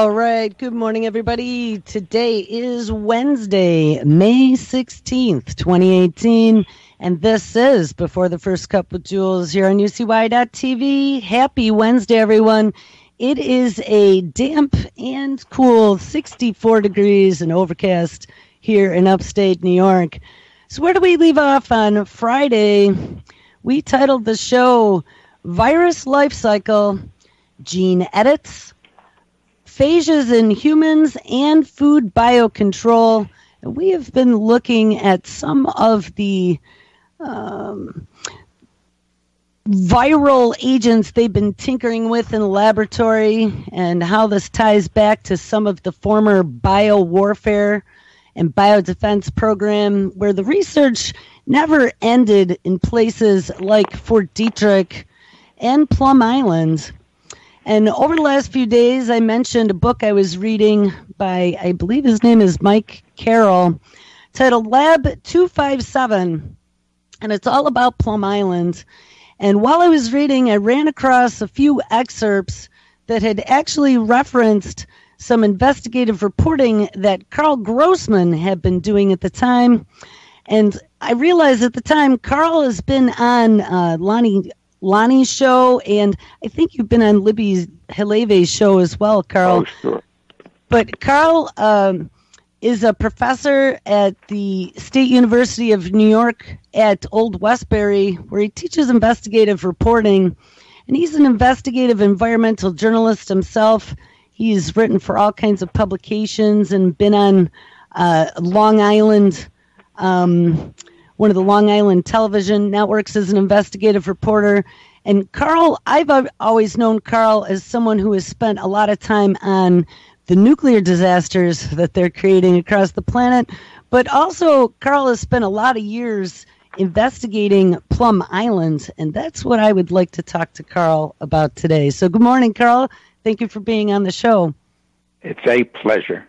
All right. Good morning, everybody. Today is Wednesday, May 16th, 2018. And this is Before the First Cup with Jules here on UCY.TV. Happy Wednesday, everyone. It is a damp and cool 64 degrees and overcast here in upstate New York. So where do we leave off on Friday? We titled the show Virus Life Cycle, Gene Edits, Phages in Humans, and Food Biocontrol. We have been looking at some of the viral agents they've been tinkering with in the laboratory and how this ties back to some of the former biowarfare and biodefense program where the research never ended in places like Fort Detrick and Plum Island. And over the last few days, I mentioned a book I was reading by, I believe his name is Mike Carroll, titled Lab 257, and it's all about Plum Island. And while I was reading, I ran across a few excerpts that had actually referenced some investigative reporting that Carl Grossman had been doing at the time. And I realized at the time, Carl has been on Lonnie's show, and I think you've been on Libby Haleve's show as well, Carl. Oh, sure. But Carl is a professor at the State University of New York at Old Westbury, where he teaches investigative reporting, and he's an investigative environmental journalist himself. He's written for all kinds of publications and been on Long Island, one of the Long Island television networks as an investigative reporter. And Carl, I've always known Carl as someone who has spent a lot of time on the nuclear disasters that they're creating across the planet. But also, Carl has spent a lot of years investigating Plum Island. And that's what I would like to talk to Carl about today. So good morning, Carl. Thank you for being on the show. It's a pleasure.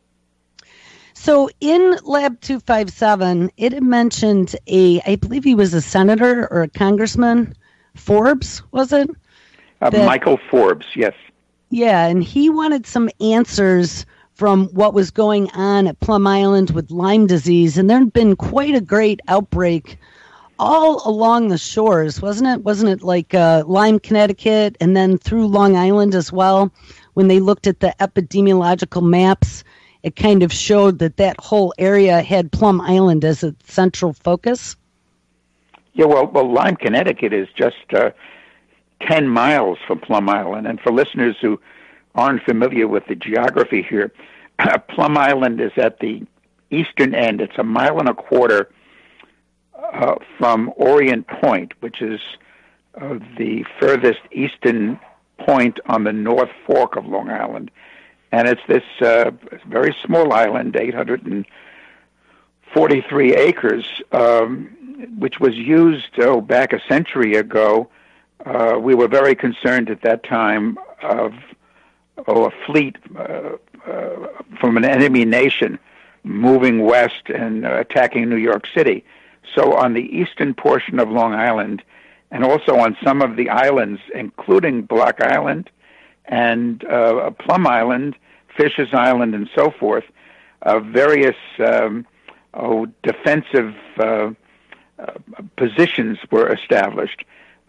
So in Lab 257, it had mentioned I believe he was a senator or a congressman, Forbes, was it? Michael Forbes, yes. Yeah, and he wanted some answers from what was going on at Plum Island with Lyme disease, and there had been quite a great outbreak all along the shores, wasn't it? Wasn't it like Lyme, Connecticut, and then through Long Island as well? When they looked at the epidemiological maps, it kind of showed that whole area had Plum Island as a central focus. Yeah, well, Lyme, Connecticut is just 10 miles from Plum Island. And for listeners who aren't familiar with the geography here, Plum Island is at the eastern end. It's 1.25 miles from Orient Point, which is the furthest eastern point on the North Fork of Long Island. And it's this very small island, 843 acres, which was used back a century ago. We were very concerned at that time of a fleet from an enemy nation moving west and attacking New York City. So on the eastern portion of Long Island, and also on some of the islands, including Block Island and Plum Island, Fisher's Island, and so forth, various defensive positions were established.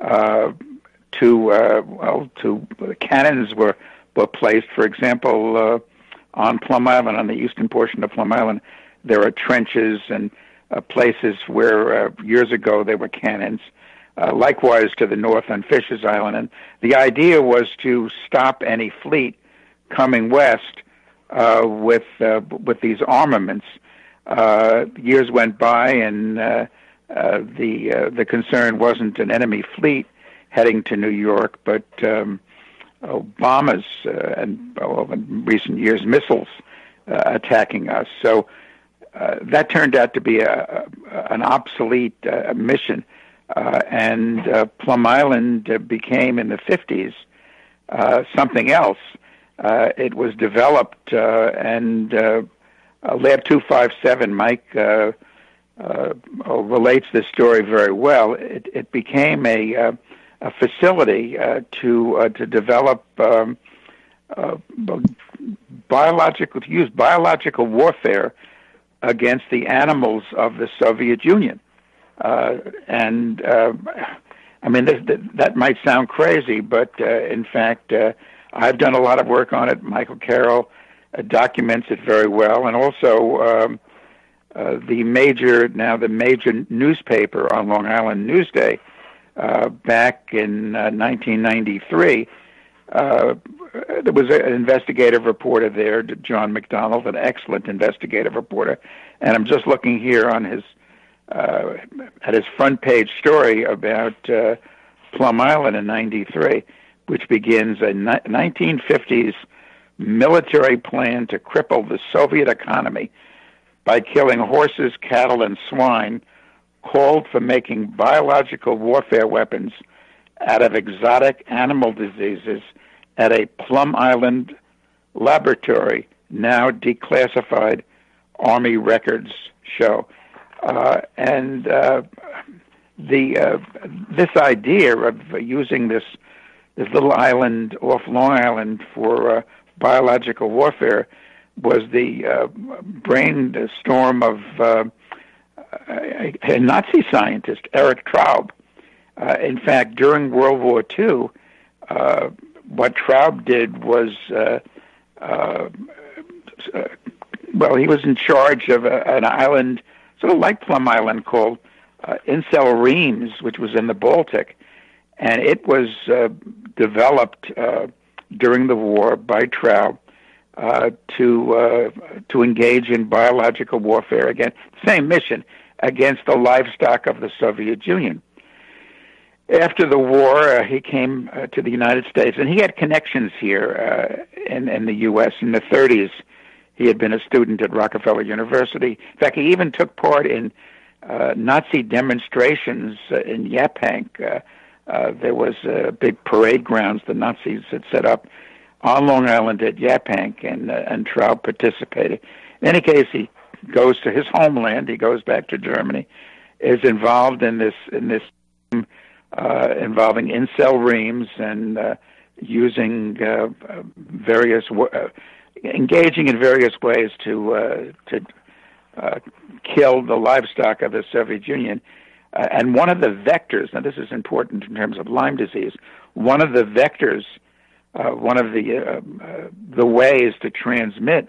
Cannons were placed. For example, on Plum Island, on the eastern portion of Plum Island, there are trenches and places where years ago there were cannons. Likewise to the north on Fisher's Island. And the idea was to stop any fleet coming west with these armaments. Years went by, and the concern wasn't an enemy fleet heading to New York, but bombers and in recent years missiles attacking us. So that turned out to be an obsolete mission. And Plum Island became, in the 50s, something else. It was developed, and Lab 257, Mike relates this story very well. It became a facility to develop use biological warfare against the animals of the Soviet Union. I mean, that might sound crazy, but in fact, I've done a lot of work on it. Michael Carroll documents it very well, and also the major newspaper on Long Island, Newsday, back in 1993. There was an investigative reporter there, John McDonald, an excellent investigative reporter, and I'm just looking here on his at his front page story about Plum Island in '93, which begins a 1950s military plan to cripple the Soviet economy by killing horses, cattle, and swine, called for making biological warfare weapons out of exotic animal diseases at a Plum Island laboratory, now declassified Army records show. This idea of using this little island off Long Island for biological warfare was the brainstorm of a Nazi scientist, Erich Traub. In fact, during World War II, what Traub did was, he was in charge of an island, sort of like Plum Island, called Insel Reams, which was in the Baltic, and it was developed during the war by Traub to engage in biological warfare against same mission against the livestock of the Soviet Union. After the war, he came to the United States, and he had connections here in the U.S. In the 30s. He had been a student at Rockefeller University. In fact, he even took part in Nazi demonstrations in Yaphank. There was big parade grounds the Nazis had set up on Long Island at Yaphank, and Traub participated. In any case, he goes to his homeland. He goes back to Germany. Is involved in this involving Insel Reams and using engaging in various ways to kill the livestock of the Soviet Union. And one of the vectors, now this is important in terms of Lyme disease, one of the vectors, one of the ways to transmit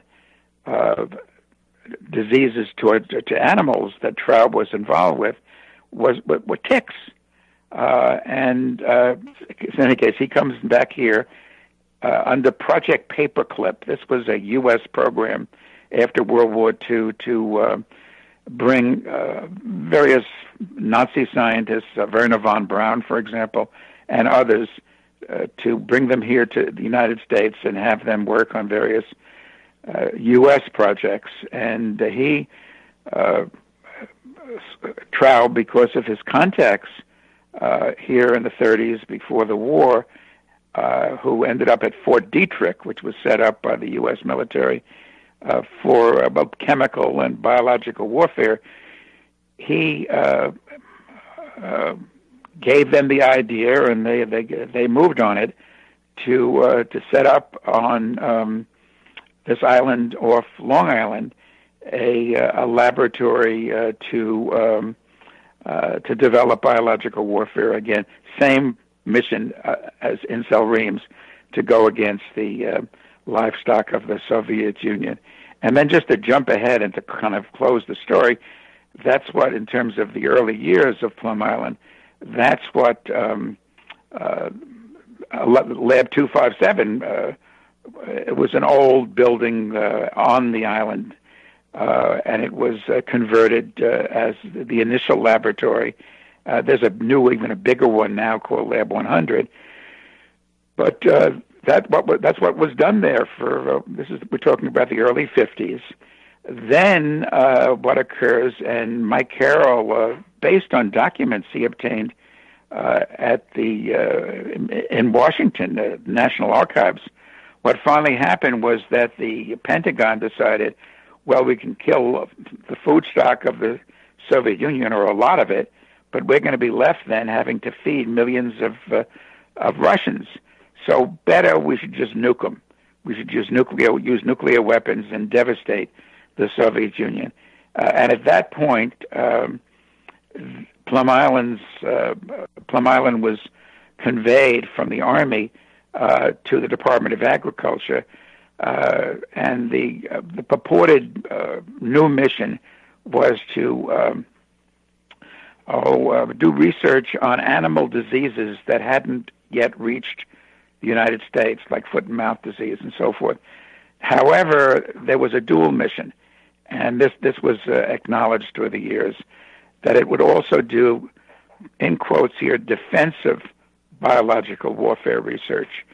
diseases to animals that Traub was involved with were ticks. In any case, he comes back here under Project Paperclip. This was a U.S. program after World War II to bring various Nazi scientists, Werner von Braun, for example, and others, to bring them here to the United States and have them work on various U.S. projects. And Traub, because of his contacts here in the 30s before the war, who ended up at Fort Detrick, which was set up by the U.S. military for both chemical and biological warfare, he gave them the idea, and they moved on it to set up on this island off Long Island a laboratory to develop biological warfare. Again, same mission as Insel Reams, to go against the livestock of the Soviet Union. And then just to jump ahead and to kind of close the story, that's what, in terms of the early years of Plum Island, that's what Lab 257, it was an old building on the island, and it was converted as the initial laboratory. There's a new, even a bigger one now called Lab 100. But that's what was done there for, we're talking about the early 50s. Then what occurs, and Mike Carroll, based on documents he obtained in Washington, the National Archives, what finally happened was that the Pentagon decided, well, we can kill the food stock of the Soviet Union, or a lot of it, but we're going to be left then having to feed millions of Russians. So better we should just nuke them. we should use nuclear weapons and devastate the Soviet Union. And at that point, Plum Island was conveyed from the Army to the Department of Agriculture, and the purported new mission was to do research on animal diseases that hadn't yet reached the United States, like foot and mouth disease and so forth. However, there was a dual mission, and this was acknowledged through the years, that it would also do, in quotes here, defensive biological warfare research.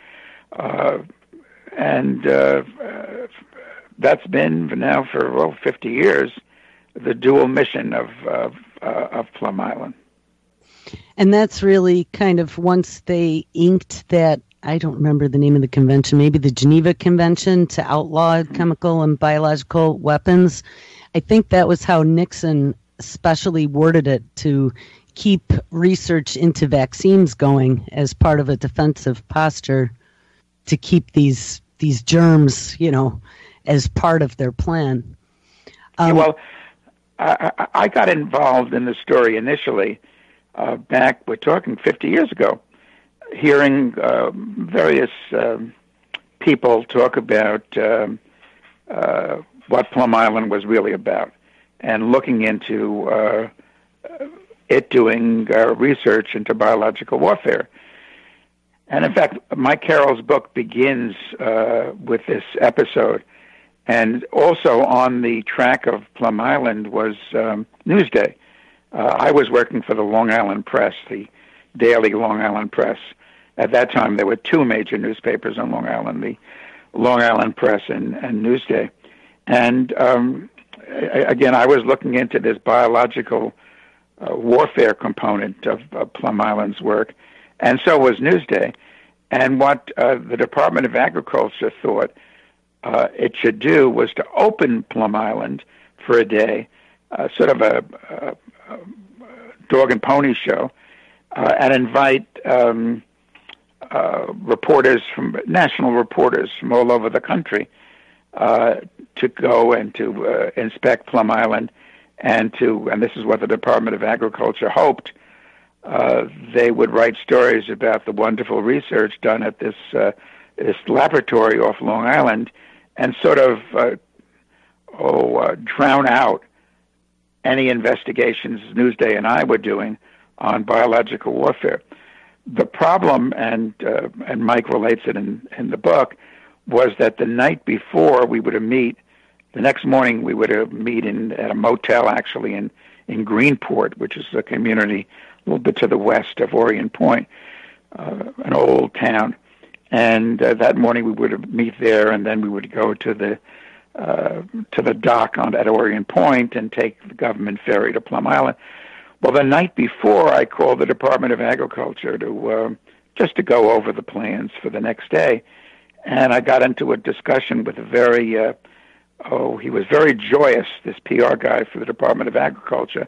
And that's been now for 50 years the dual mission of Plum Island. And that's really kind of once they inked that, I don't remember the name of the convention, maybe the Geneva Convention to outlaw chemical and biological weapons. I think that was how Nixon especially worded it, to keep research into vaccines going as part of a defensive posture, to keep these germs, as part of their plan. I got involved in the story initially back, we're talking 50 years ago, hearing various people talk about what Plum Island was really about, and looking into it doing research into biological warfare. And in fact, Mike Carroll's book begins with this episode. And also on the track of Plum Island was Newsday. I was working for the Long Island Press, the daily Long Island Press. At that time, there were two major newspapers on Long Island, the Long Island Press and Newsday. And again, I was looking into this biological warfare component of Plum Island's work, and so was Newsday. And what the Department of Agriculture thought it should do was to open Plum Island for a day, sort of a dog and pony show, and invite national reporters from all over the country to go and to inspect Plum Island, and this is what the Department of Agriculture hoped. They would write stories about the wonderful research done at this laboratory off Long Island, and sort of drown out any investigations Newsday and I were doing on biological warfare. The problem, and Mike relates it in the book, was that the night before we would meet, the next morning we would meet at a motel actually in Greenport, which is a community a little bit to the west of Orient Point, an old town. And that morning we would meet there, and then we would go to the dock at Orient Point and take the government ferry to Plum Island. Well, the night before, I called the Department of Agriculture to just to go over the plans for the next day, and I got into a discussion with a very he was very joyous, this PR guy for the Department of Agriculture.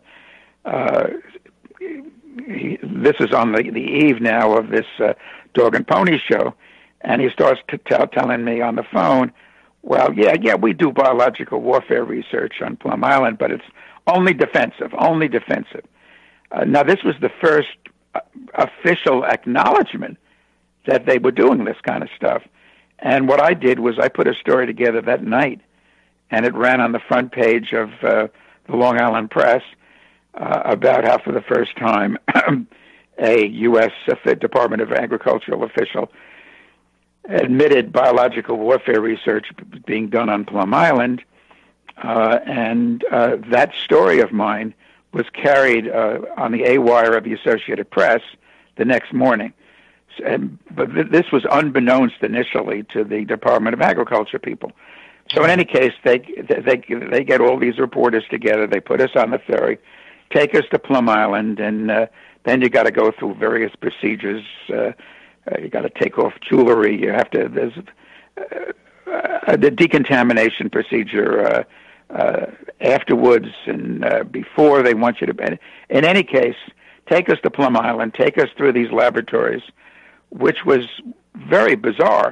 This is on the eve now of this dog and pony show, and he starts to telling me on the phone, well, yeah, we do biological warfare research on Plum Island, but it's only defensive. Now, this was the first official acknowledgement that they were doing this kind of stuff. And what I did was I put a story together that night, and it ran on the front page of the Long Island Press about how for the first time a U.S. Department of Agricultural official admitted biological warfare research being done on Plum Island, and that story of mine was carried on the A-wire of the Associated Press the next morning. But this was unbeknownst initially to the Department of Agriculture people. So in any case, they get all these reporters together. They put us on the ferry, take us to Plum Island, and then you got to go through various procedures. You got to take off jewelry. You have to. There's the decontamination procedure afterwards and before. They want you to. In any case, take us to Plum Island. Take us through these laboratories, which was very bizarre.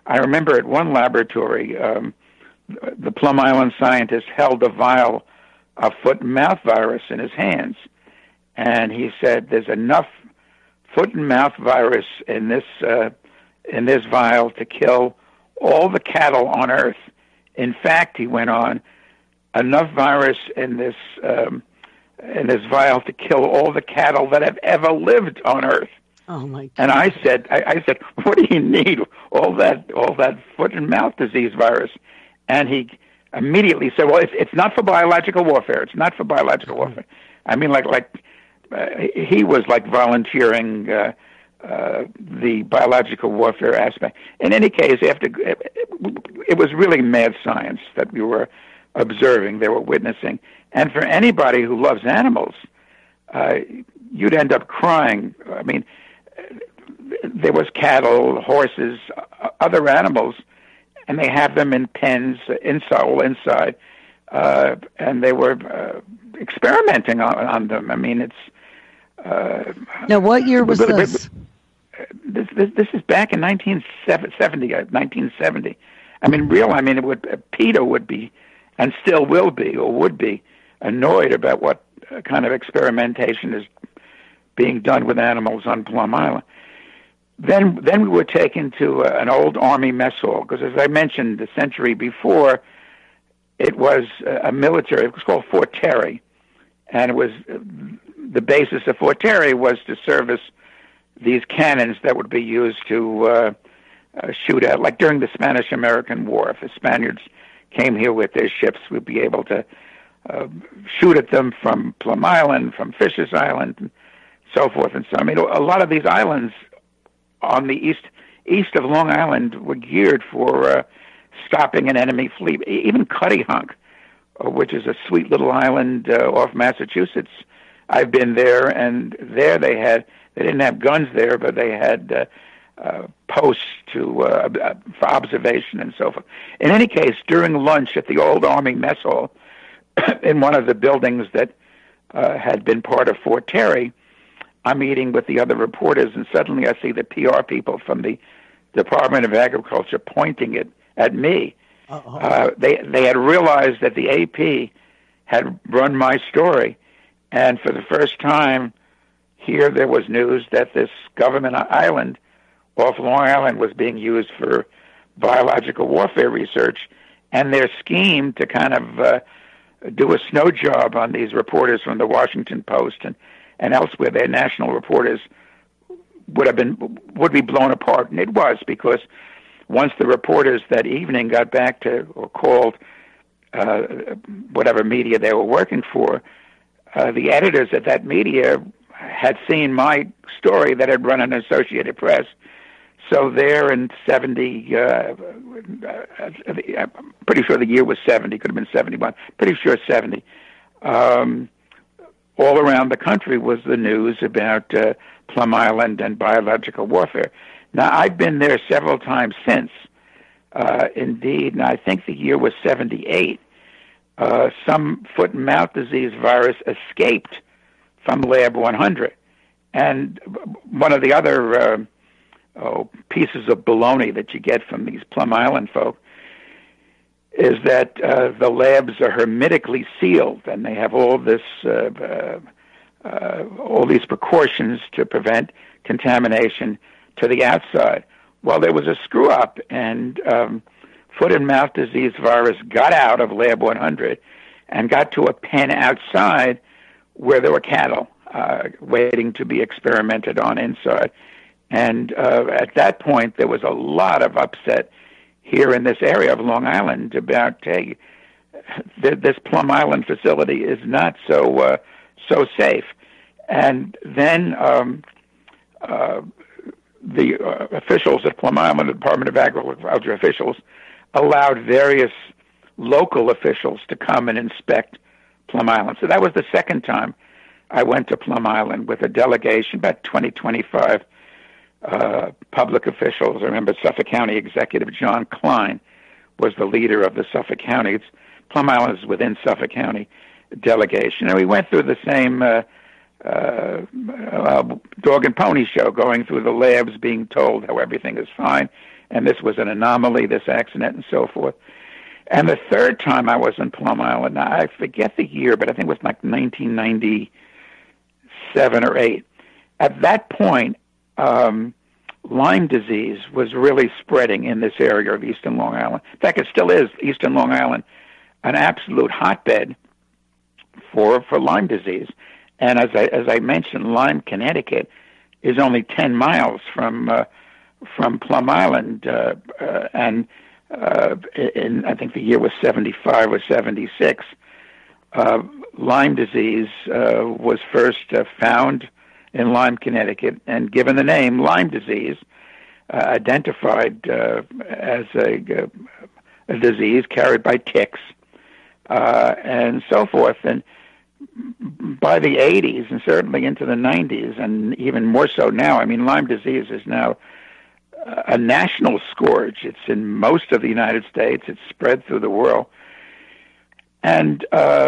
I remember at one laboratory, the Plum Island scientist held a vial of foot and mouth virus in his hands, and he said, "There's enough foot and mouth virus in this vial to kill all the cattle on Earth. In fact," he went on, "enough virus in this vial to kill all the cattle that have ever lived on Earth." Oh my God. And I said, "What do you need all that foot and mouth disease virus?" And he immediately said, "Well, it's not for biological warfare. It's not for biological warfare." I mean, he was like volunteering the biological warfare aspect. In any case, it was really mad science that we were observing, they were witnessing. And for anybody who loves animals, you'd end up crying. I mean, there was cattle, horses, other animals, and they have them in pens inside, and they were experimenting on them. I mean, it's... Now, what year was this? This is back in 1970. I mean, PETA would be, and still will be, or would be, annoyed about what kind of experimentation is being done with animals on Plum Island. Then we were taken to an old Army mess hall, because as I mentioned, the century before, it was a military, it was called Fort Terry, and it was, the basis of Fort Terry was to service these cannons that would be used to shoot at, like during the Spanish-American War. If the Spaniards came here with their ships, we'd be able to shoot at them from Plum Island, from Fisher's Island, and so forth and so on. I mean, a lot of these islands on the east of Long Island were geared for stopping an enemy fleet. Even Cuttyhunk, which is a sweet little island off Massachusetts. I've been there, and there they didn't have guns there, but they had posts for observation and so forth. In any case, during lunch at the old Army mess hall, in one of the buildings that had been part of Fort Terry, I'm eating with the other reporters, and suddenly I see the PR people from the Department of Agriculture pointing it at me. They had realized that the AP had run my story, and for the first time here there was news that this government island off Long Island was being used for biological warfare research, and their scheme to kind of do a snow job on these reporters from the Washington Post and elsewhere, their national reporters, would be blown apart. And it was, because once the reporters that evening got back to, or called whatever media they were working for, the editors at that media had seen my story that had run in Associated Press. So there in 70, I'm pretty sure the year was 70, could have been 71, pretty sure 70. All around the country was the news about Plum Island and biological warfare. Now, I've been there several times since, indeed, and I think the year was 78. Some foot and mouth disease virus escaped from Lab 100. And one of the other pieces of baloney that you get from these Plum Island folk is that the labs are hermetically sealed, and they have all these precautions to prevent contamination to the outside. Well, there was a screw up, and foot and mouth disease virus got out of Lab 100 and got to a pen outside where there were cattle waiting to be experimented on inside. And at that point, there was a lot of upset here in this area of Long Island about, hey, this Plum Island facility is not so safe. And then the officials at Plum Island, the Department of Agriculture officials, allowed various local officials to come and inspect Plum Island. So that was the second time I went to Plum Island with a delegation, about 25 public officials. I remember Suffolk County Executive John Klein was the leader of the Suffolk County. Plum Island is within Suffolk County delegation. And we went through the same dog and pony show, going through the labs, being told how everything is fine. and this was an anomaly, this accident, and so forth. And the third time I was in Plum Island, now I forget the year, but I think it was like 1997 or 8. At that point, Lyme disease was really spreading in this area of Eastern Long Island. In fact, it still is, Eastern Long Island, an absolute hotbed for Lyme disease. And as I mentioned, Lyme, Connecticut, is only 10 miles from Plum Island, and in I think the year was 75 or 76. Lyme disease was first found in Lyme, Connecticut, and given the name Lyme disease, identified as a disease carried by ticks and so forth. And by the 80s, and certainly into the 90s, and even more so now, I mean, Lyme disease is now a national scourge. It's in most of the United States. It's spread through the world. And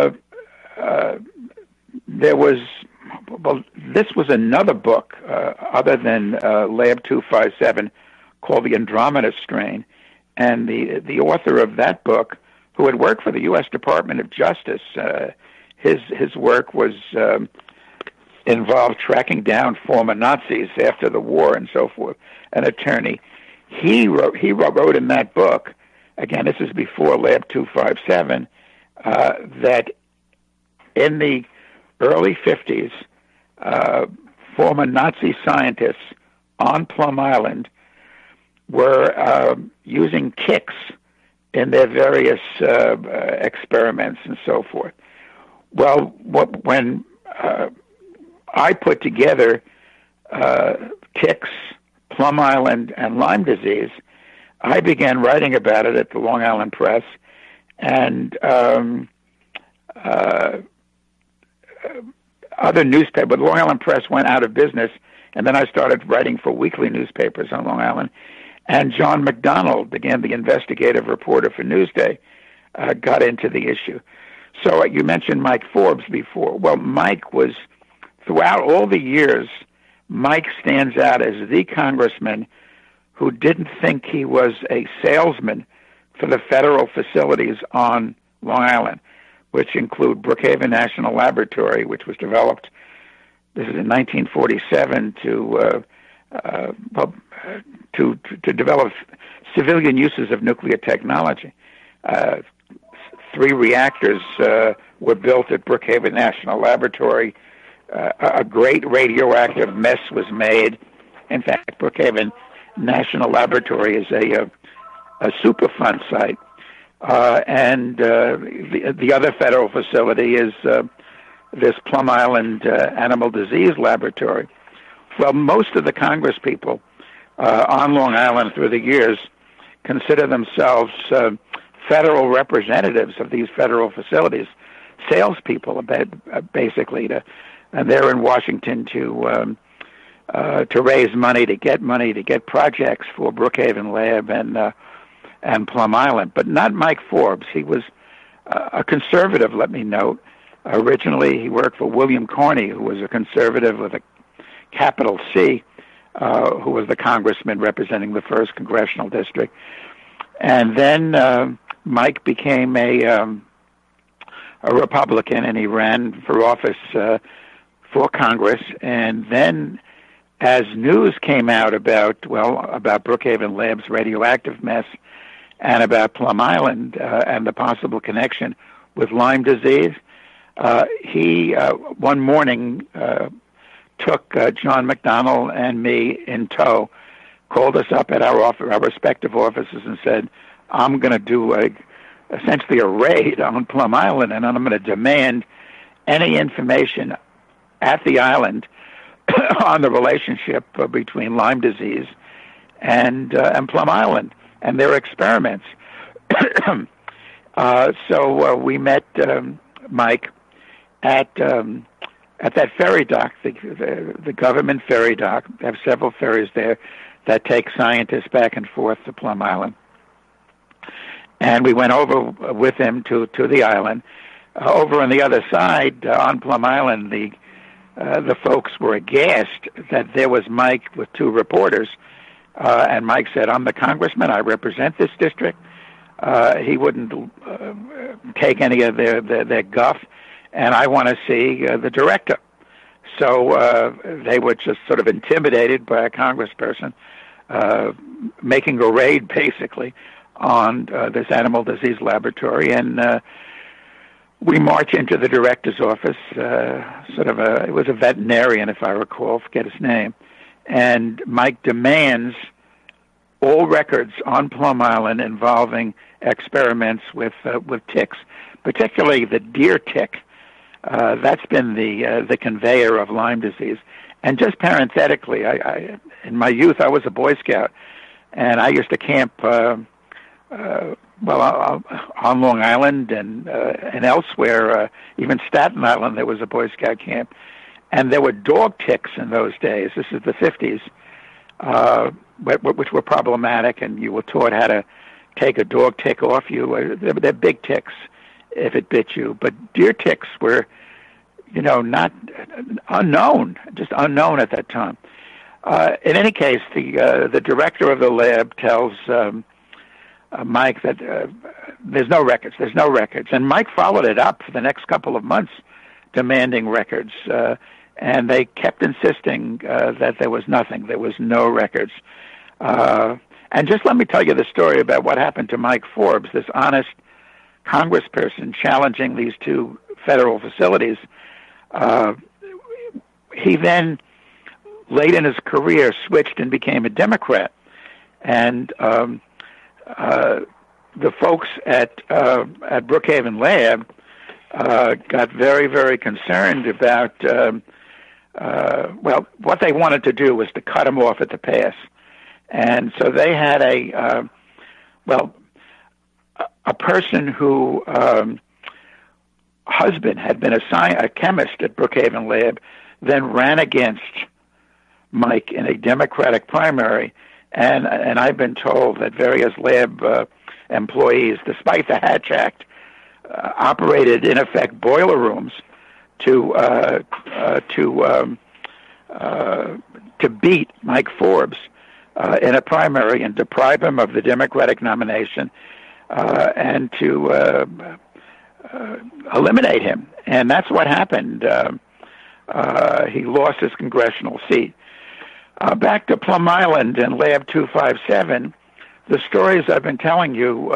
there was, well, this was another book other than Lab 257 called The Andromeda Strain. And the author of that book, who had worked for the U.S. Department of Justice, his work was involved tracking down former Nazis after the war and so forth, an attorney. He wrote in that book, again, this is before Lab 257, that in the early 50s, former Nazi scientists on Plum Island were using ticks in their various experiments and so forth. Well, when I put together ticks, Plum Island, and Lyme disease, I began writing about it at the Long Island Press, and other newspapers. The Long Island Press went out of business, and then I started writing for weekly newspapers on Long Island. And John McDonald, again, the investigative reporter for Newsday, got into the issue. So you mentioned Mike Forbes before. Well, Mike was, throughout all the years, Mike stands out as the congressman who didn't think he was a salesman for the federal facilities on Long Island, which include Brookhaven National Laboratory, which was developed, this is in 1947, to develop civilian uses of nuclear technology. 3 reactors were built at Brookhaven National Laboratory. A great radioactive mess was made. In fact, Brookhaven National Laboratory is a Superfund site. And the other federal facility is this Plum Island Animal Disease Laboratory. Well, most of the Congress people on Long Island through the years consider themselves federal representatives of these federal facilities, salespeople, basically. And they're in Washington to raise money, to get projects for Brookhaven Lab and Plum Island. But not Mike Forbes. He was a conservative, let me note. Originally, he worked for William Carney, who was a conservative with a capital C, who was the congressman representing the 1st Congressional District. And then Mike became a Republican, and he ran for office for Congress. And then as news came out about Brookhaven Lab's radioactive mess and about Plum Island and the possible connection with Lyme disease, he one morning took John McDonald and me in tow, called us up at our respective offices and said, I'm going to do essentially a raid on Plum Island, and I'm going to demand any information at the island on the relationship between Lyme disease and Plum Island and their experiments. So we met Mike at that ferry dock, the government ferry dock. They have several ferries there that take scientists back and forth to Plum Island. And we went over with him to the island. Over on the other side, on Plum Island, the folks were aghast that there was Mike with 2 reporters And Mike said, I'm the congressman. I represent this district. He wouldn't take any of their guff, and I want to see the director. So they were just sort of intimidated by a congressperson making a raid, basically, on this animal disease laboratory. And we march into the director's office, it was a veterinarian, if I recall, forget his name. And Mike demands all records on Plum Island involving experiments with ticks, particularly the deer tick. That's been the conveyor of Lyme disease. And just parenthetically, I in my youth, I was a Boy Scout, and I used to camp on Long Island and elsewhere, even Staten Island. There was a Boy Scout camp, and there were dog ticks in those days. This is the 50s, which were problematic, and you were taught how to take a dog tick off you. They're big ticks if it bit you, but deer ticks were, not unknown, just unknown at that time. In any case, the director of the lab tells Mike that there's no records, and Mike followed it up for the next couple of months, demanding records, and they kept insisting that there was nothing, there was no records. And just let me tell you the story about what happened to Mike Forbes, this honest congressperson challenging these two federal facilities. He then, late in his career, switched and became a Democrat. And the folks at Brookhaven Lab got very, very concerned about, what they wanted to do was to cut him off at the pass. And so they had a person who husband had been a chemist at Brookhaven Lab, then ran against Mike in a Democratic primary, and I've been told that various lab employees, despite the Hatch Act, operated in effect boiler rooms to beat Mike Forbes in a primary and deprive him of the Democratic nomination and to eliminate him. And that's what happened. He lost his congressional seat. Back to Plum Island and Lab 257, the stories I've been telling you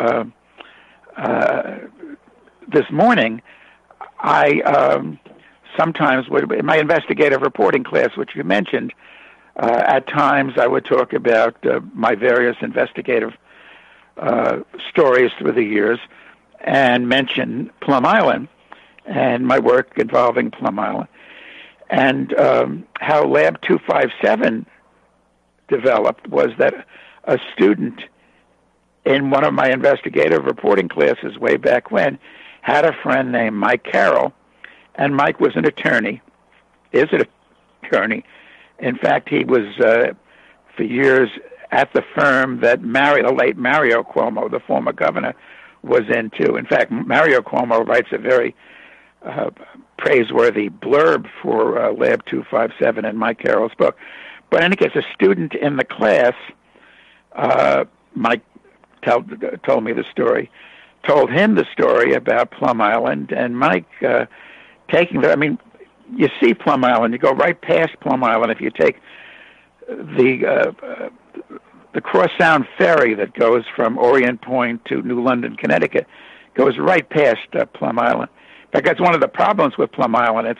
this morning, I sometimes would, in my investigative reporting class, which you mentioned, at times I would talk about my various investigative stories through the years and mention Plum Island and my work involving Plum Island. And how Lab 257 developed was that a student in one of my investigative reporting classes way back when had a friend named Mike Carroll, and Mike was an attorney, is an attorney. In fact, he was for years at the firm that the late Mario Cuomo, the former governor, was into. In fact, Mario Cuomo writes a very praiseworthy blurb for Lab 257 in Mike Carroll's book. But in any case, a student in the class, Mike told me the story, told him the story about Plum Island, and Mike you see Plum Island, you go right past Plum Island if you take the Cross Sound ferry that goes from Orient Point to New London, Connecticut, goes right past Plum Island. In fact, that's one of the problems with Plum Island.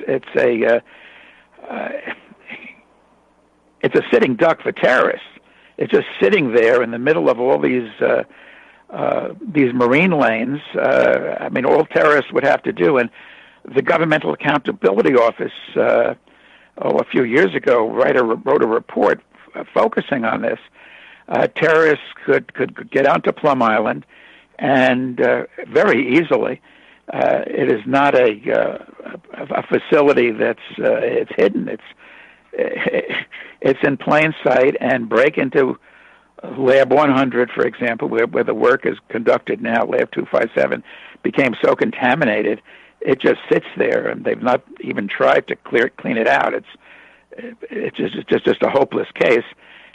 It's a sitting duck for terrorists. It's just sitting there in the middle of all these marine lanes. All terrorists would have to do, and the Governmental Accountability Office, a few years ago, wrote a report focusing on this. Terrorists could get onto Plum Island, and very easily. It is not a facility that's it's hidden. It's in plain sight, and break into Lab 100, for example, where the work is conducted now. Lab 257 became so contaminated, it just sits there, and they've not even tried to clean it out. It's just a hopeless case.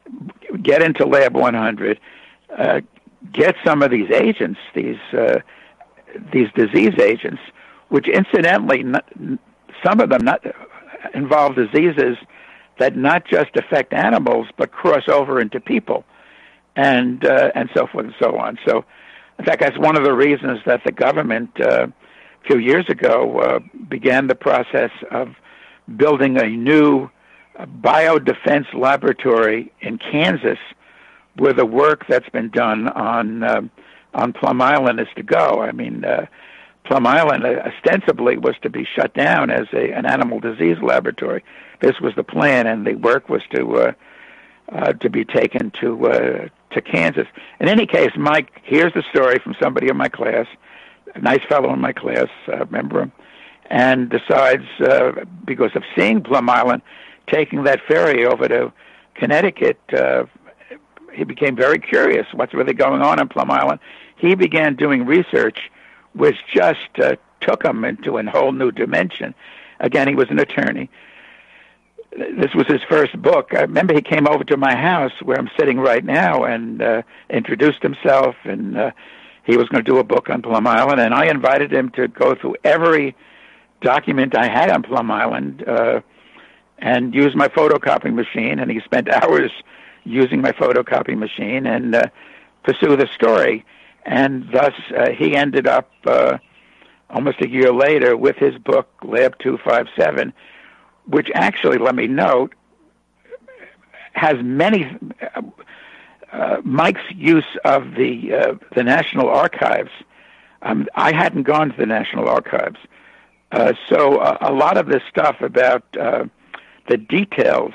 get into Lab 100, get some of these agents, these disease agents, which incidentally, some of them involve diseases that not just affect animals but cross over into people, and so forth and so on. So, in fact, that's one of the reasons that the government a few years ago began the process of building a new biodefense laboratory in Kansas, where the work that's been done on Plum Island is to go. I mean, Plum Island ostensibly was to be shut down as an animal disease laboratory. This was the plan, and the work was to be taken to Kansas. In any case, Mike, here's the story from somebody in my class, a nice fellow in my class, remember him, and decides, because of seeing Plum Island, taking that ferry over to Connecticut, he became very curious what's really going on Plum Island. He began doing research which just took him into a whole new dimension. Again, he was an attorney. This was his first book. I remember he came over to my house where I'm sitting right now and introduced himself, and he was going to do a book on Plum Island, and I invited him to go through every document I had on Plum Island and use my photocopying machine, and he spent hours using my photocopying machine and pursue the story. And thus, he ended up almost a year later with his book, Lab 257, which actually, let me note, has many... Mike's use of the National Archives, I hadn't gone to the National Archives, so a lot of this stuff about the details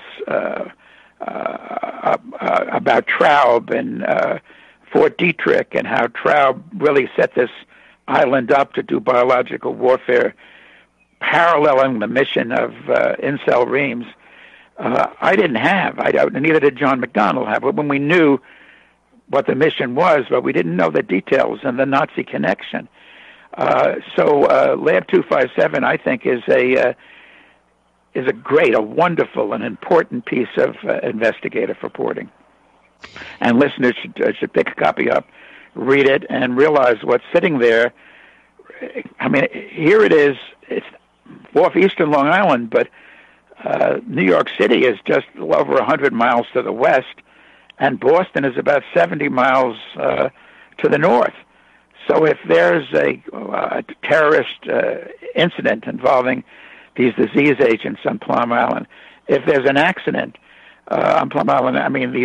about Traub and Fort Detrick and how Traub really set this island up to do biological warfare, paralleling the mission of Incel Reams. I didn't have. Neither did John McDonnell have. But when we knew what the mission was, but we didn't know the details and the Nazi connection. So Lab 257, I think, is a wonderful and important piece of investigative reporting. And listeners should pick a copy up, read it, and realize what's sitting there. I mean, here it is. It's off eastern Long Island, but New York City is just over 100 miles to the west, and Boston is about 70 miles to the north. So if there's a terrorist incident involving these disease agents on Plum Island, if there's an accident on Plum Island, I mean,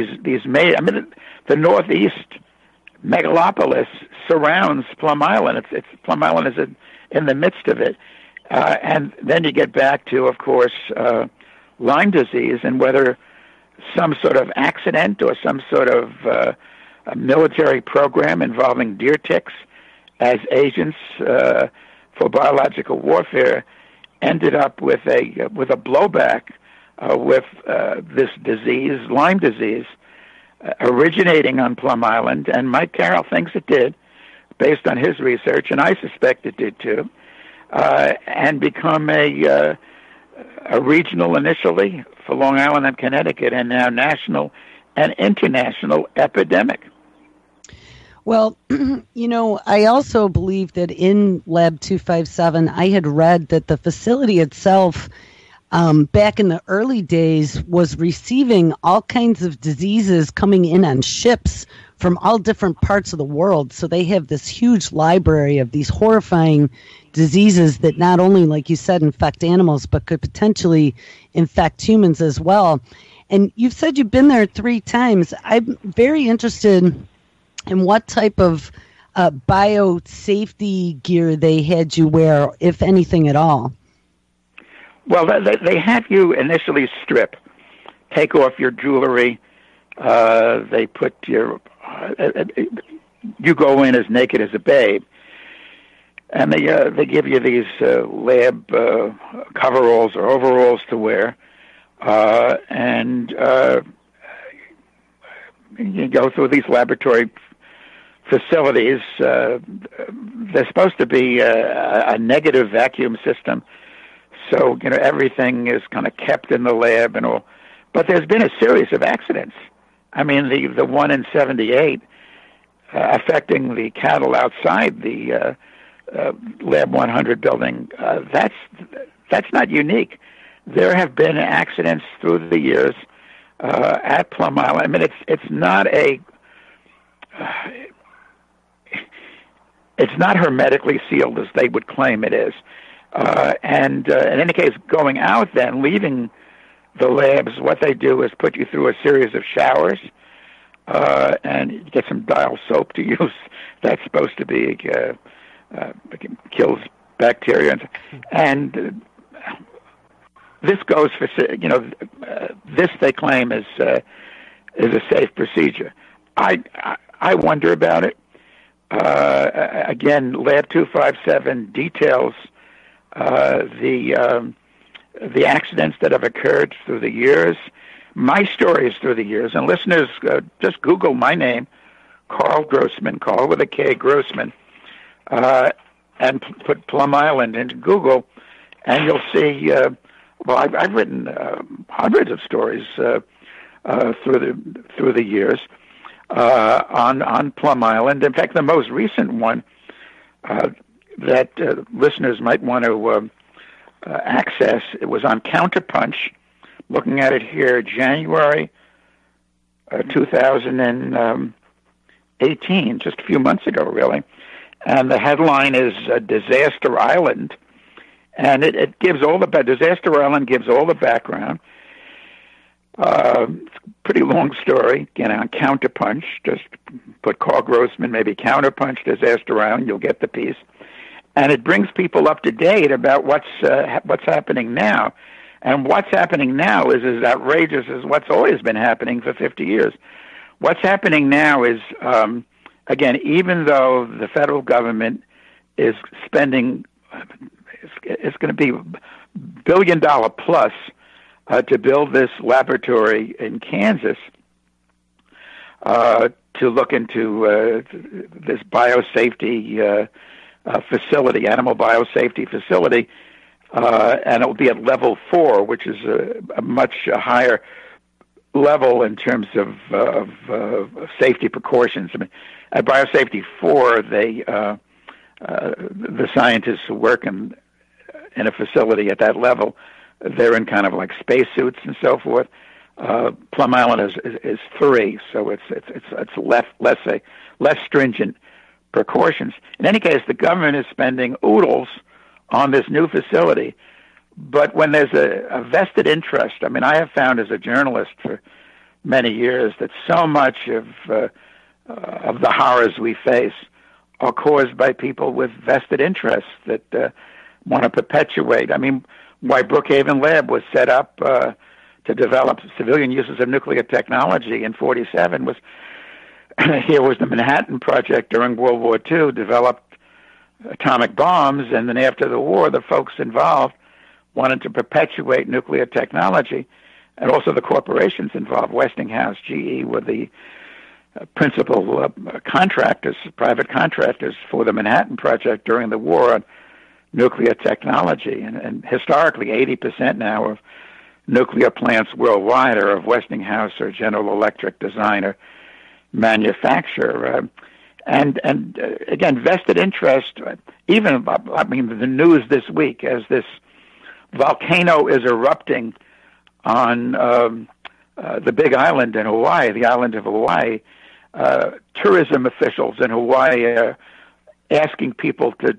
the Northeast megalopolis surrounds Plum Island. It's Plum Island is in the midst of it. And then you get back to, of course, Lyme disease, and whether some sort of accident or some sort of a military program involving deer ticks as agents for biological warfare ended up with a blowback with this disease, Lyme disease, originating on Plum Island, and Mike Carroll thinks it did, based on his research, and I suspect it did too. And become a regional initially for Long Island and Connecticut, and now national and international epidemic. Well, I also believe that in Lab 257, I had read that the facility itself, back in the early days, was receiving all kinds of diseases coming in on ships from all different parts of the world. So they have this huge library of these horrifying diseases that not only, like you said, infect animals, but could potentially infect humans as well. And you've said you've been there 3 times. I'm very interested in what type of biosafety gear they had you wear, if anything at all. Well, they have you initially strip, take off your jewelry. They put you go in as naked as a babe, and they give you these lab coveralls or overalls to wear, and you go through these laboratory facilities. There's supposed to be a negative vacuum system, so everything is kind of kept in the lab and all. But there's been a series of accidents I mean, the one in 78 affecting the cattle outside the Lab 100 building, that's not unique. There have been accidents through the years at Plum Island. I mean, it's not hermetically sealed as they would claim it is. And in any case, going out then, leaving the labs, what they do is put you through a series of showers, and you get some dial soap to use. That's supposed to be kills bacteria, and this goes for this they claim is a safe procedure. I wonder about it. Again, Lab 257 details the accidents that have occurred through the years, my stories through the years, and listeners just Google my name, Carl Grossman, Carl with a K, Grossman, and put Plum Island into Google, and you'll see. I've written hundreds of stories through the years on Plum Island. In fact, the most recent one that listeners might want to access, it was on Counterpunch. Looking at it here, January 2018, just a few months ago, really. And the headline is Disaster Island. And it gives all the Disaster Island gives all the background. It's a pretty long story. Again, on Counterpunch, just put Carl Grossman, maybe Counterpunch, Disaster Island, you'll get the piece. And it brings people up to date about what's happening now. And what's happening now is as outrageous as what's always been happening for 50 years. What's happening now is, again, even though the federal government is spending, it's going to be $1 billion plus to build this laboratory in Kansas to look into this biosafety facility, animal biosafety facility, and it will be at level 4, which is a much higher level in terms of safety precautions. I mean, at Biosafety 4, the scientists who work in a facility at that level, they're in kind of like spacesuits and so forth. Plum Island is 3, so it's less stringent precautions. In any case, the government is spending oodles on this new facility, but when there's a vested interest, I mean, I have found as a journalist for many years that so much of the horrors we face are caused by people with vested interests that want to perpetuate. I mean, why Brookhaven Lab was set up to develop civilian uses of nuclear technology in 1947 was here was the Manhattan Project during World War II, developed atomic bombs, and then after the war, the folks involved wanted to perpetuate nuclear technology, and also the corporations involved, Westinghouse, GE, were the principal contractors, private contractors for the Manhattan Project during the war on nuclear technology. And historically, 80% now of nuclear plants worldwide are of Westinghouse or General Electric design or manufacture. And again, vested interest, even, I mean, the news this week as this volcano is erupting on the Big Island in Hawaii, the island of Hawaii, tourism officials in Hawaii are asking people to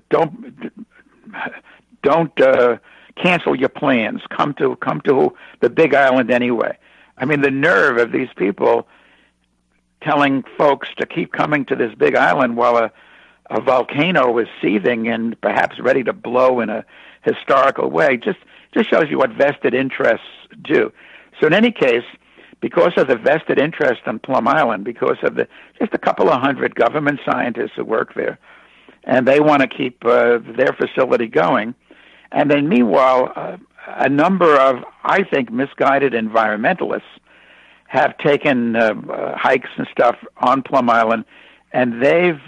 don't cancel your plans. Come to the Big Island anyway. I mean, the nerve of these people telling folks to keep coming to this Big Island while a volcano is seething and perhaps ready to blow in a historical way just shows you what vested interests do. So in any case, because of the vested interest on Plum Island, because of just a couple of hundred government scientists who work there, and they want to keep their facility going, and then meanwhile, a number of, I think, misguided environmentalists have taken hikes and stuff on Plum Island, and they've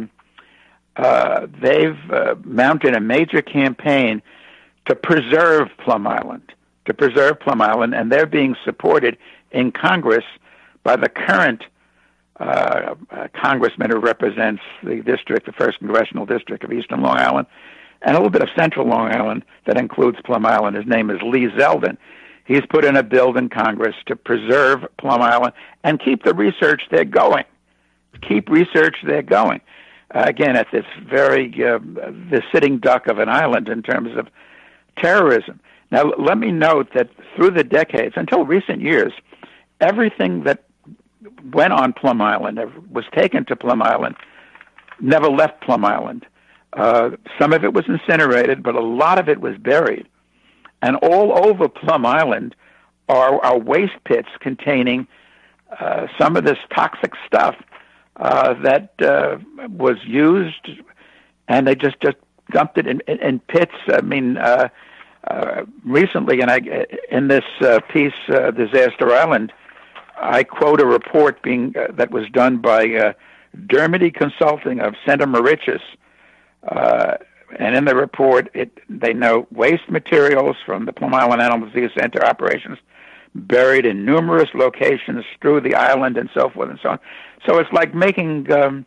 mounted a major campaign to preserve Plum Island, and they're being supported in Congress by the current congressman who represents the district, the 1st Congressional District of Eastern Long Island, and a little bit of Central Long Island that includes Plum Island. His name is Lee Zeldin. He's put in a bill in Congress to preserve Plum Island and keep the research there going. Keep research there going. Again, at this very the sitting duck of an island in terms of terrorism. Now, let me note that through the decades, until recent years, everything that went on Plum Island, was taken to Plum Island, never left Plum Island. Some of it was incinerated, but a lot of it was buried. And all over Plum Island are waste pits containing some of this toxic stuff that was used, and they just dumped it in pits. I mean, recently, in this piece, Disaster Island, I quote a report that was done by Dermody Consulting of Center Moriches, and in the report, they note waste materials from the Plum Island Animal Disease Center operations buried in numerous locations through the island and so forth and so on. So it's like making,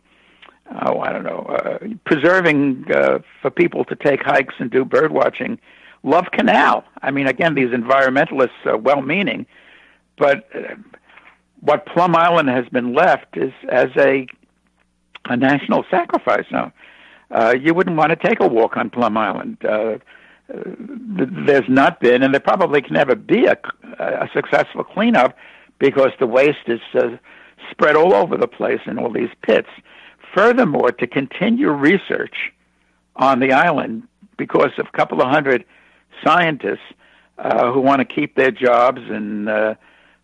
preserving for people to take hikes and do bird watching. Love Canal. I mean, again, these environmentalists are well-meaning, but what Plum Island has been left is as a national sacrifice now. You wouldn't want to take a walk on Plum Island. There's not been, and there probably can never be a successful cleanup because the waste is spread all over the place in all these pits. Furthermore, to continue research on the island because of a couple of hundred scientists who want to keep their jobs, and I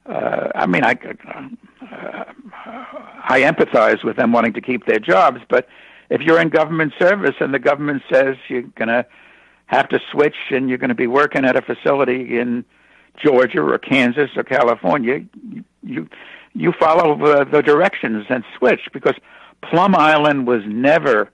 empathize with them wanting to keep their jobs, but if you're in government service and the government says you're going to have to switch and you're going to be working at a facility in Georgia or Kansas or California, you follow the directions and switch, because Plum Island was never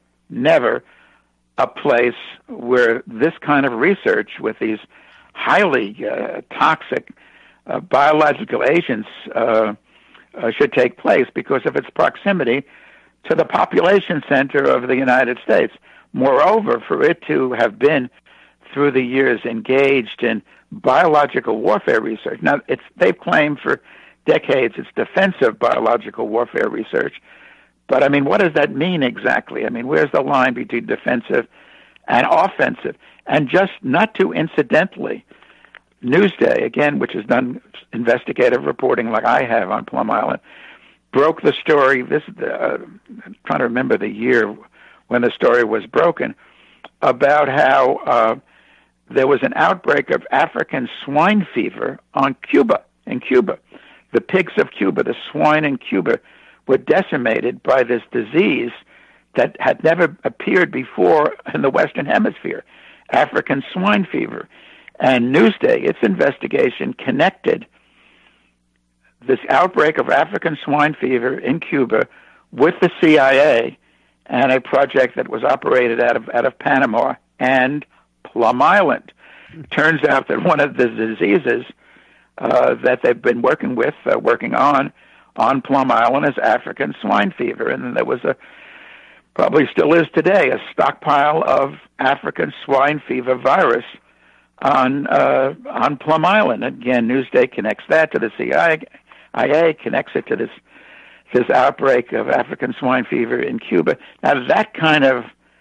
a place where this kind of research with these highly toxic biological agents should take place because of its proximity to the population center of the United States. Moreover, for it to have been through the years engaged in biological warfare research. Now, they've claimed for decades it's defensive biological warfare research, but I mean, what does that mean exactly? I mean, where's the line between defensive and offensive? And just not too incidentally, Newsday, again, which has done investigative reporting like I have on Plum Island, broke the story. I'm trying to remember the year when the story was broken, about how there was an outbreak of African swine fever in Cuba. The pigs of Cuba, the swine in Cuba, were decimated by this disease that had never appeared before in the Western Hemisphere, African swine fever. And Newsday, its investigation, connected this outbreak of African swine fever in Cuba with the CIA and a project that was operated out of Panama and Plum Island. Turns out that one of the diseases that they've been working on Plum Island is African swine fever, and there was probably still is today, a stockpile of African swine fever virus on Plum Island. Again, Newsday connects that to the CIA, connects it to this outbreak of African swine fever in Cuba. Now, that kind of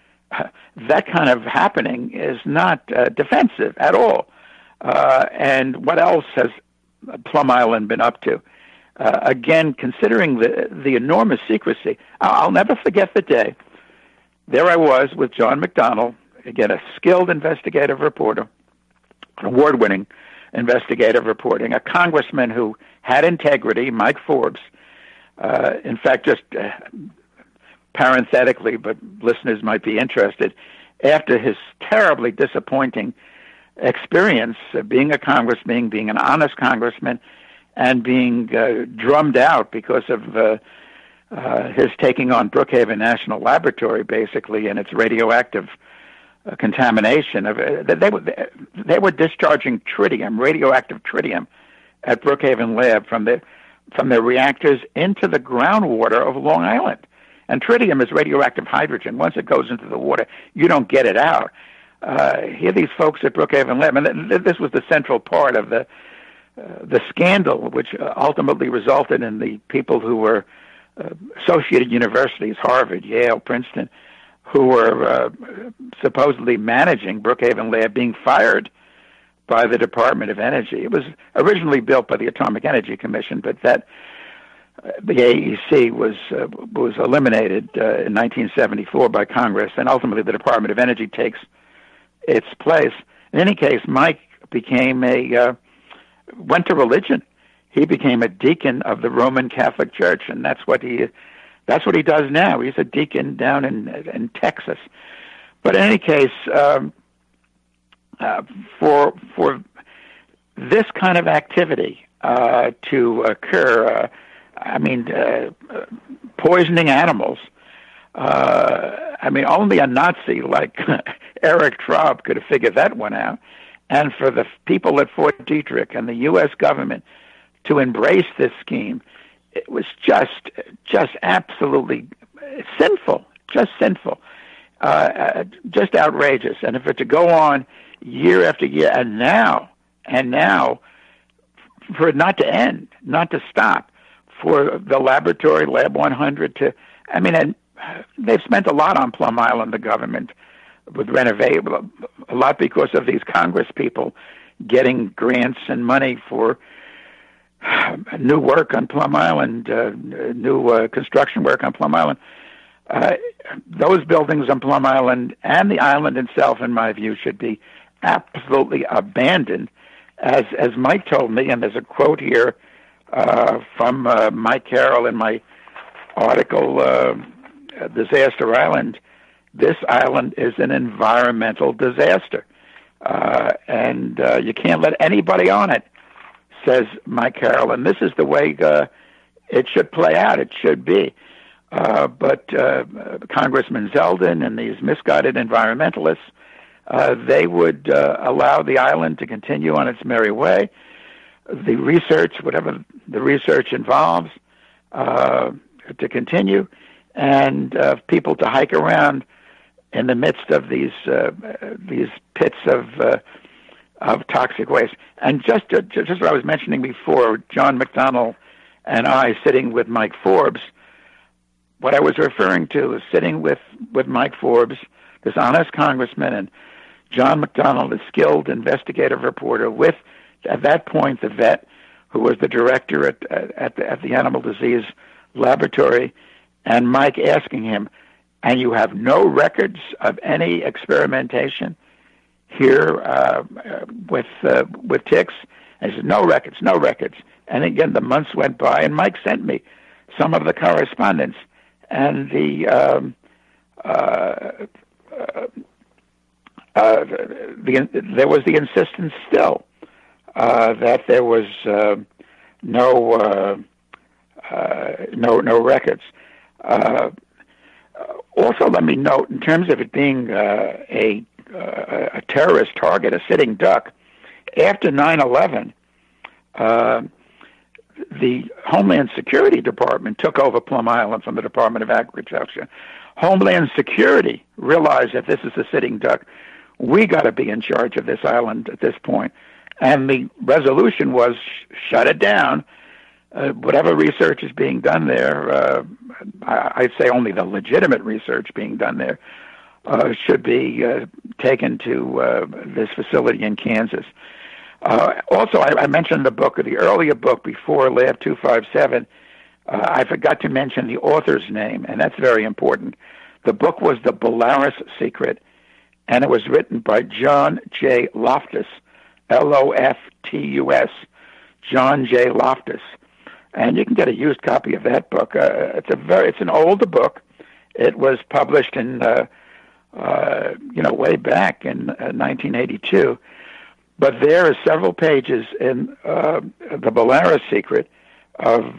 happening is not defensive at all. And what else has Plum Island been up to? Again, considering the enormous secrecy, I'll never forget the day. There I was with John McDonnell, again, a skilled investigative reporter, award-winning investigative reporting, a congressman who had integrity, Mike Forbes. In fact, just parenthetically, but listeners might be interested, after his terribly disappointing experience being a congressman, being an honest congressman, and being drummed out because of his taking on Brookhaven National Laboratory, basically, and its radioactive contamination. They were discharging tritium, radioactive tritium, at Brookhaven Lab from the from the reactors into the groundwater of Long Island. And tritium is radioactive hydrogen. Once it goes into the water, you don't get it out. Here, these folks at Brookhaven Lab, and this was the central part of the scandal, which ultimately resulted in the people who were associated universities, Harvard, Yale, Princeton, who were supposedly managing Brookhaven Lab, being fired by the Department of Energy. It was originally built by the Atomic Energy Commission, but that the AEC was eliminated in 1974 by Congress, and ultimately the Department of Energy takes its place. In any case, Mike went to religion. He became a deacon of the Roman Catholic Church, and that's what he does now. He's a deacon down in Texas. But in any case, for this kind of activity to occur, poisoning animals. Only a Nazi like Eric Traub could have figured that one out. And for the people at Fort Detrick and the U.S. government to embrace this scheme, it was just absolutely sinful, just outrageous. And if it to go on year after year, and now, for it not to end, not to stop, for the laboratory, Lab 100, and they've spent a lot on Plum Island, the government, with renovation, a lot because of these Congress people getting grants and money for new work on Plum Island, new construction work on Plum Island. Those buildings on Plum Island and the island itself, in my view, should be absolutely abandoned. As Mike told me, and there's a quote here from Mike Carroll in my article, Disaster Island, this island is an environmental disaster, and you can't let anybody on it, says Mike Carroll, and this is the way it should play out. It should be. But Congressman Zeldin and these misguided environmentalists, they would allow the island to continue on its merry way. The research, whatever the research involves, to continue, and people to hike around in the midst of these pits of toxic waste. And just what I was mentioning before, John McDonnell and I sitting with Mike Forbes, what I was referring to is sitting with Mike Forbes, this honest congressman, and John McDonnell, the skilled investigative reporter, with, at that point, the vet who was the director at the Animal Disease Laboratory, and Mike asking him, and you have no records of any experimentation here with ticks? And he said, no records. And again, the months went by, and Mike sent me some of the correspondence, and there was the insistence still that there was no records. Also, let me note, in terms of it being a terrorist target, a sitting duck, after 9/11, the Homeland Security Department took over Plum Island from the Department of Agriculture. Homeland Security realized that this is a sitting duck. We got to be in charge of this island at this point. And the resolution was shut it down. Whatever research is being done there, I'd say only the legitimate research being done there, should be taken to this facility in Kansas. Also, I mentioned the book, the earlier book before Lab 257. I forgot to mention the author's name, and that's very important. The book was The Belarus Secret, and it was written by John J. Loftus, Loftus, John J. Loftus. And you can get a used copy of that book. It's an older book. It was published in way back in 1982. But there are several pages in the Belarus Secret of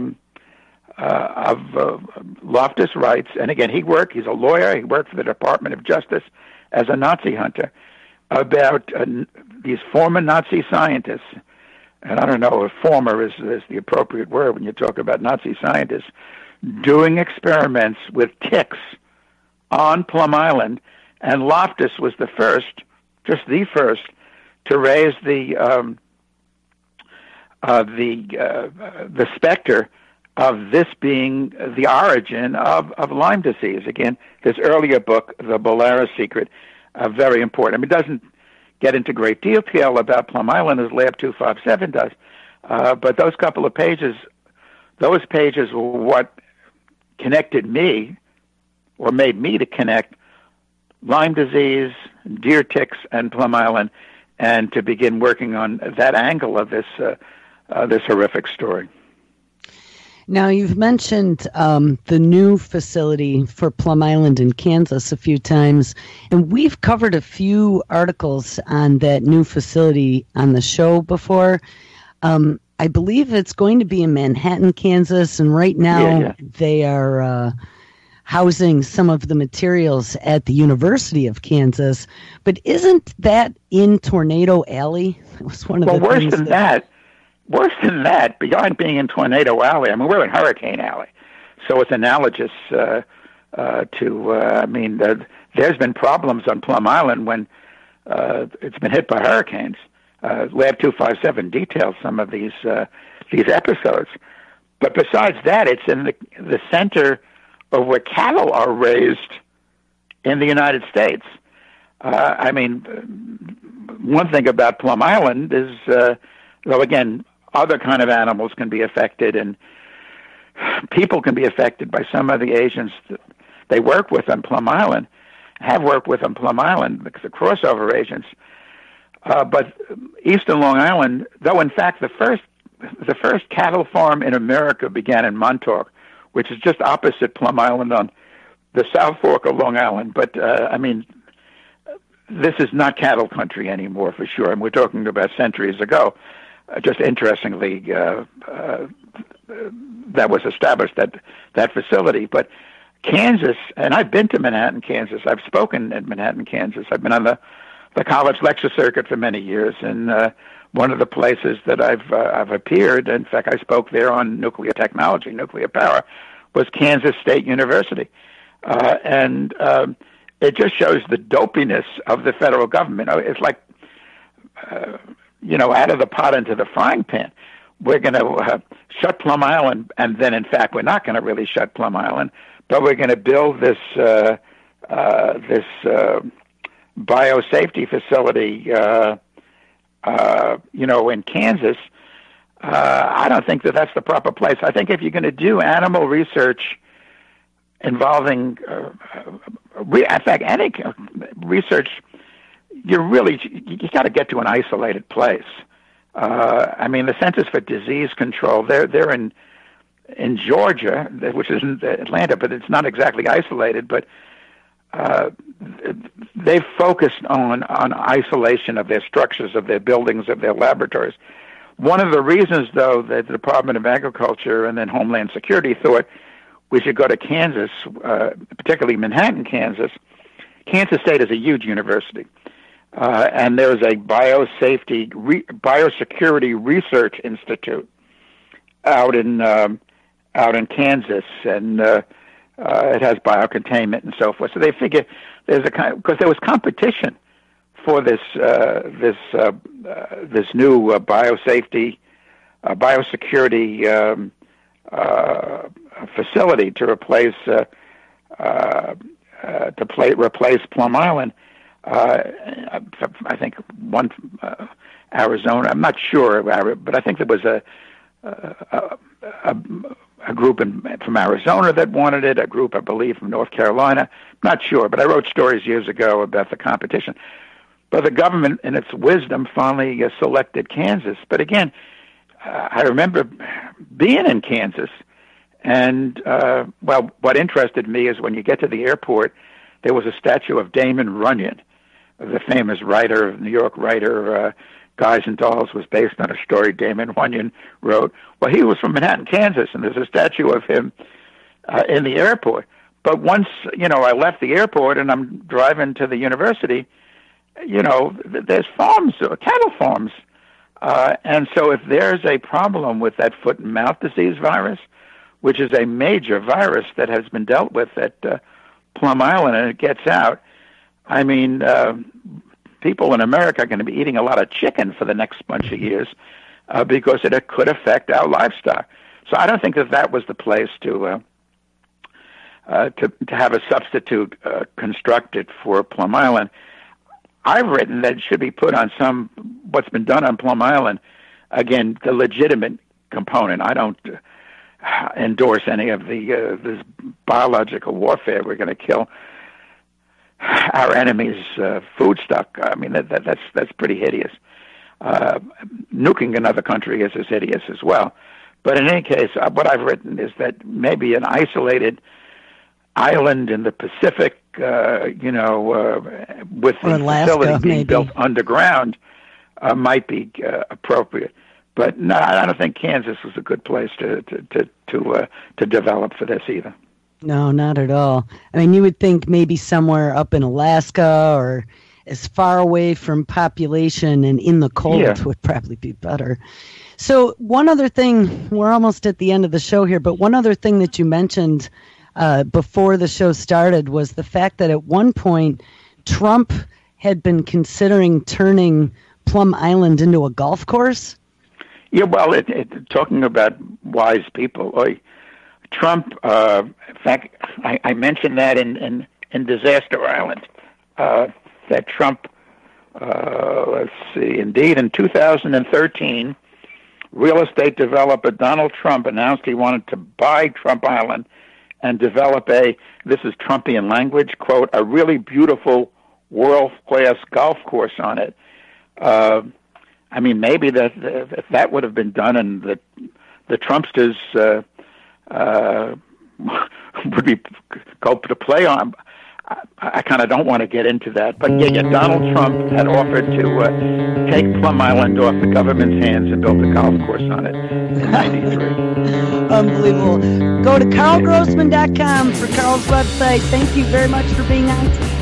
Loftus writes, and again, he's a lawyer. He worked for the Department of Justice as a Nazi hunter, about these former Nazi scientists. and I don't know if former is the appropriate word when you talk about Nazi scientists, doing experiments with ticks on Plum Island, and Loftus was the first, just the first, to raise the specter of this being the origin of Lyme disease. Again, his earlier book, The Bolaris Secret, very important. I mean, it doesn't get into great detail about Plum Island as Lab 257 does, but those couple of pages, were what connected me, or made me to connect Lyme disease, deer ticks, and Plum Island, and to begin working on that angle of this horrific story. Now, you've mentioned the new facility for Plum Island in Kansas a few times, and we've covered a few articles on that new facility on the show before. I believe it's going to be in Manhattan, Kansas, and right now they are housing some of the materials at the University of Kansas. But isn't that in Tornado Alley? It was one of the worse than that. Worse than that, beyond being in Tornado Alley, I mean, we're in Hurricane Alley, so it's analogous to, there's been problems on Plum Island when it's been hit by hurricanes. Lab 257 details some of these episodes. But besides that, it's in the center of where cattle are raised in the United States. One thing about Plum Island is, again, other kind of animals can be affected, and people can be affected by some of the agents that they work with on Plum Island, have worked with on Plum Island, because the crossover agents. But Eastern Long Island, though in fact the first cattle farm in America began in Montauk, which is just opposite Plum Island on the South Fork of Long Island. But this is not cattle country anymore, for sure, and we're talking about centuries ago. Just interestingly, that was established, that facility. But Kansas, and I've been to Manhattan, Kansas. I've spoken at Manhattan, Kansas. I've been on the college lecture circuit for many years, and one of the places that I've appeared, in fact, I spoke there on nuclear technology, nuclear power, was Kansas State University. And it just shows the dopiness of the federal government. It's like, out of the pot into the frying pan. We're going to shut Plum Island, and then, in fact, we're not going to really shut Plum Island, but we're going to build this biosafety facility, in Kansas. I don't think that's the proper place. I think if you're going to do animal research involving, in fact, any research, you got to get to an isolated place. The Centers for Disease Control, they're in Georgia, which isn't Atlanta, but it's not exactly isolated, but they've focused on isolation of their structures, of their buildings, of their laboratories. One of the reasons, though, that the Department of Agriculture and then Homeland Security thought we should go to Kansas, particularly Manhattan, Kansas. Kansas State is a huge university. And there's a biosecurity research institute out in Kansas, and it has biocontainment and so forth. So they figure because there was competition for this new biosecurity facility to replace Plum Island. I think one Arizona. I'm not sure, but I think there was a group from Arizona that wanted it. A group, I believe, from North Carolina. Not sure, but I wrote stories years ago about the competition. But the government, in its wisdom, finally selected Kansas. But again, I remember being in Kansas, and what interested me is when you get to the airport, there was a statue of Damon Runyon, the famous writer, New York writer. Guys and Dolls was based on a story Damon Runyon wrote. Well, he was from Manhattan, Kansas, and there's a statue of him in the airport. But once, I left the airport and I'm driving to the university, there's farms, cattle farms, And so if there's a problem with that foot and mouth disease virus, which is a major virus that has been dealt with at Plum Island, and it gets out, I mean, people in America are going to be eating a lot of chicken for the next bunch of years because it could affect our livestock. So I don't think that was the place to have a substitute constructed for Plum Island. I've written that it should be put on what's been done on Plum Island, again, the legitimate component. I don't endorse any of this biological warfare. We're going to kill our enemy's food stock. I mean, that's pretty hideous. Nuking another country is as hideous as well. But in any case, what I've written is that maybe an isolated island in the Pacific, with the facility being built underground, might be appropriate. But no, I don't think Kansas is a good place to develop for this either. No, not at all. I mean, you would think maybe somewhere up in Alaska or as far away from population and in the cold would probably be better. So one other thing, we're almost at the end of the show here, but one other thing that you mentioned before the show started was the fact that at one point Trump had been considering turning Plum Island into a golf course. Yeah, well, talking about wise people, Trump, in fact, I mentioned that in Disaster Island, that Trump, let's see, indeed, in 2013, real estate developer Donald Trump announced he wanted to buy Trump Island and develop this is Trumpian language, quote, a really beautiful world-class golf course on it. I mean, maybe if that would have been done and the Trumpsters would be go to play on, I kind of don't want to get into that. But yeah, Donald Trump had offered to take Plum Island off the government's hands and build a golf course on it in '93. Unbelievable. Go to carlgrossman.com for Carl's website. Thank you very much for being on